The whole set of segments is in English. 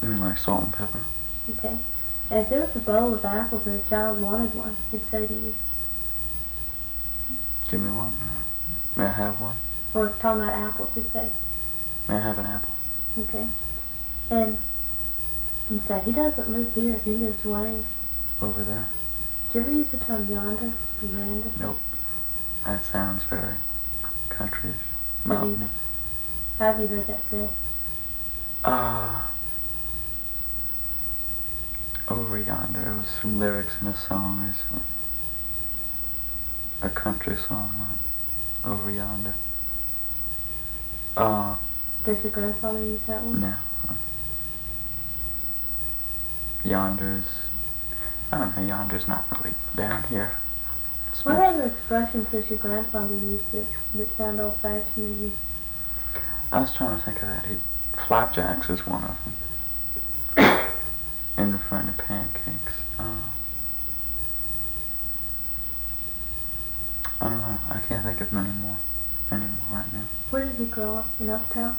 You mean like salt and pepper? Okay. And if there was a bowl of apples and a child wanted one, he'd say to you, Give me one. May I have one? or talking about apples, he'd say, May I have an apple? okay. And he'd say, he doesn't live here, he lives way. Over there? Did you ever use the term yonder or yonder? Nope. That sounds very countryish, mountainy. How have you heard that said? Over yonder. It was some lyrics in a song recently. A country song, like Over Yonder. Does your grandfather use that one? No. Yonder's, I don't know, yonder's not really down here. What other expressions does your grandfather use that sound old-fashioned to you? I was trying to think of that. Flapjacks is one of them. In referring to pancakes. I don't know. I can't think of many more right now. Where did he grow up? In Uptown?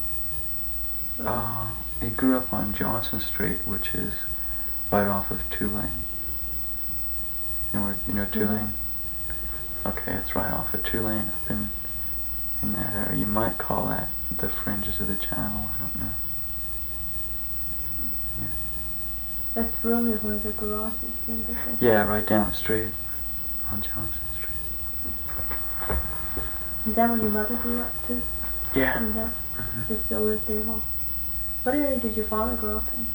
He grew up on Johnson Street, which is right off of Tulane. You know Tulane? Mm-hmm. Okay, it's right off of Tulane, up in that area. You might call that the fringes of the channel. I don't know. Yeah. That's real near where the garage is. Yeah, right down the street on Johnson Street. Is that where your mother grew up too? Yeah. Mm-hmm. They still live there, huh? What area did your father grow up in?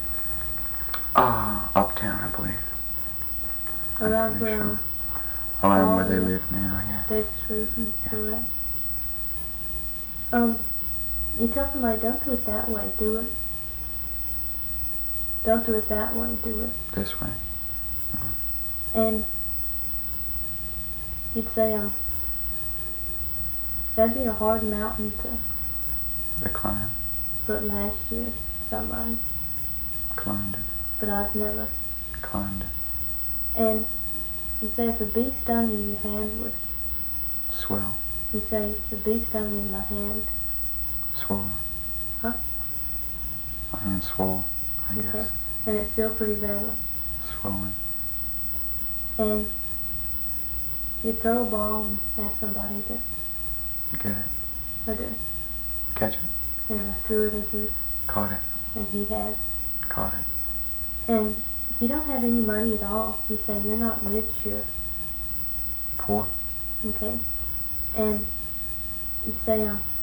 Uptown, I believe. Around where? Sure. Around where they live now, yeah. State Street and correct. You tell somebody, don't do it that way, do it. Don't do it that way, do it. This way. And you'd say, that'd be a hard mountain to climb. But last year, somebody climbed it. But I've never climbed it. And you say if a bee stung you, your hand would swell. You say if the bee stung me, my hand swole. Huh? My hand swole, I guess. And it's still pretty badly swollen. And you throw a ball and ask somebody to get it. I do. Catch it. And I threw it and he caught it. And he has caught it. And if you don't have any money at all, you say you're not rich, you're poor. Okay. And you say,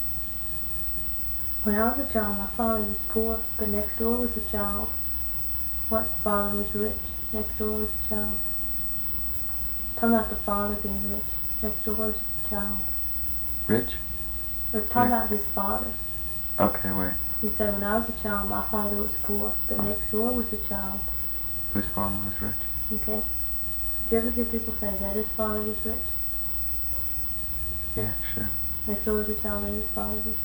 when I was a child, my father was poor, but next door was a child. What father was rich? Next door was a child. Talking about the father being rich. Next door was a child. Rich? We're talking about his father. Okay, wait. You say, when I was a child, my father was poor, but next door was a child. Whose father was rich? Okay. Do you ever hear people say that his father was rich? Yeah, sure. Next door was a child and his father was?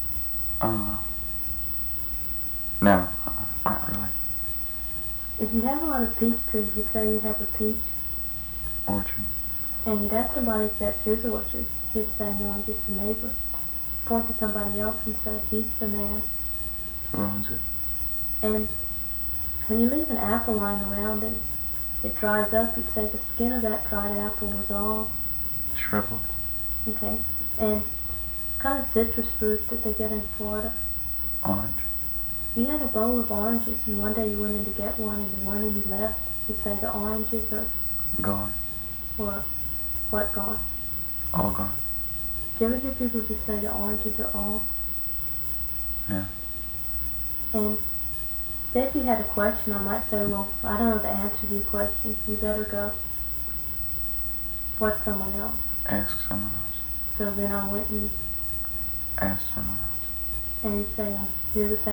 No, not really. If you have a lot of peach trees, you'd say you have a peach orchard. And you'd ask somebody if that's his orchard. He'd say, no, I'm just a neighbor. Point to somebody else and say, he's the man. Who owns it? And when you leave an apple lying around and it dries up, you'd say the skin of that dried apple was all shriveled. Okay. And kind of citrus fruit that they get in Florida. Orange. You had a bowl of oranges and one day you went in to get one and there weren't any left. You'd say the oranges are gone. Or what gone? All gone. Do you ever hear people just say the oranges are all? No. And say if you had a question, I might say, well, I don't know the answer to your question. You better go. What, someone else? Ask someone else. So then I went and asked someone else. And he'd say, you're the same